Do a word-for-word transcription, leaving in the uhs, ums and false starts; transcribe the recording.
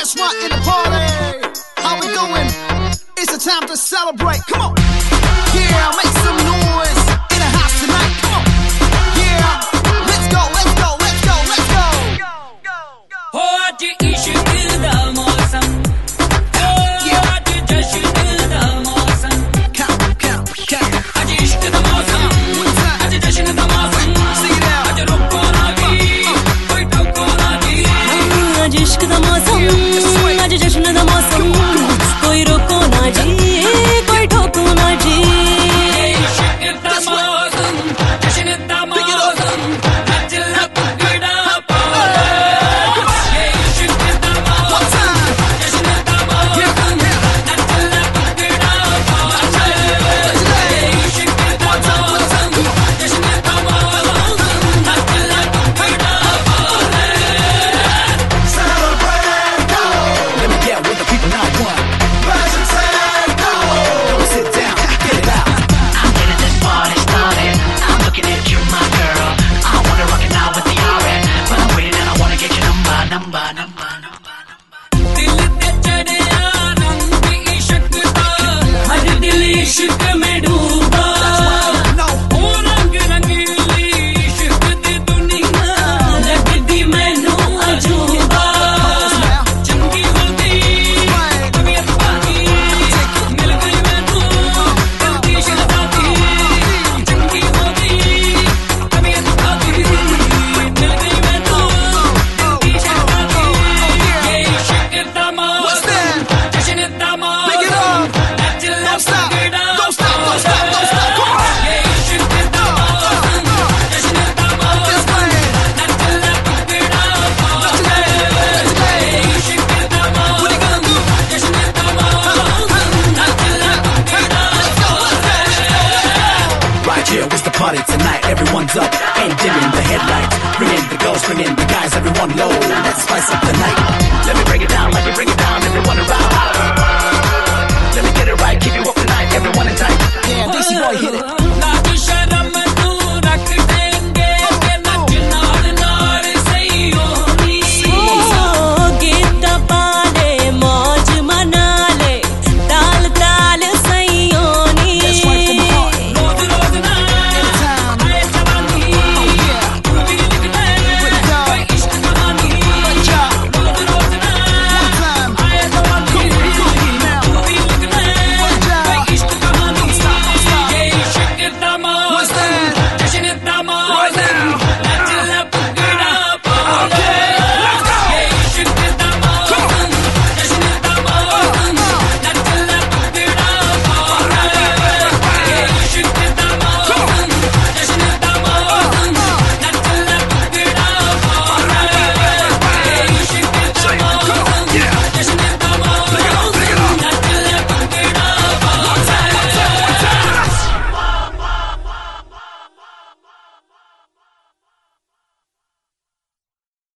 Just want in the party. How we doing? It's the time to celebrate. Come on. Yeah, make some noise in the house tonight. Come on. Yeah, let's go, let's go, let's go, let's go. हो आज इश्क दा मौसम, हो आज जश्न दा मौसम, Count, count, count. आज इश्क दा मौसम, आज जश्न दा मौसम, आज रुको ना जी, कोई टोको ना जी। आज इश्क दा मौसम, आज जश्न दा मौसम, कोई रोको ना जी, कोई ठोको ना जी। इश्क दा मौसम, जश्न दा मौसम, आज लगड़ा पाले। ये इश्क दा मौसम, जश्न दा मौसम, आज लगड़ा पाले। ये इश्क दा मौसम, जश्न दा मौसम, आज लगड़ा पाले। Let me get with the people now. One. Don't sit down, get it out. I'm getting this party started. I'm looking at you, my girl. I wanna rock it now with the R N, but I'm waiting and I wanna get your number, number, number, number, number. दिल पे चढ़या रंग इश्क दा, हर दिल इश्क में डूबा। ओ रंग रंगीली इश्क दी दुनिया, लगदी मैनू अजूबा। चंगी होती तबीयत पाकी, मिल गई मैनू दिल दी शहजादी। चंगी होती तबीयत पाकी, मिल गई मैनू दिल दी शहजादी। ये इश्क दा मौसम, जश्न दा Pick it मौसम, up. आज Don't stop, लगड़ा don't stop, don't stop, don't stop. Come on. ये इश्क दा मौसम, जश्न दा Let's मौसम, play. आज लगड़ा पाले। ये इश्क दा मौसम, जश्न दा मौसम, आज लगड़ा पाले। Right here, it's the party tonight. Everyone's up and dimming the headlights. Bring in the girls, bring in the guys, everyone low. Let's spice up the night.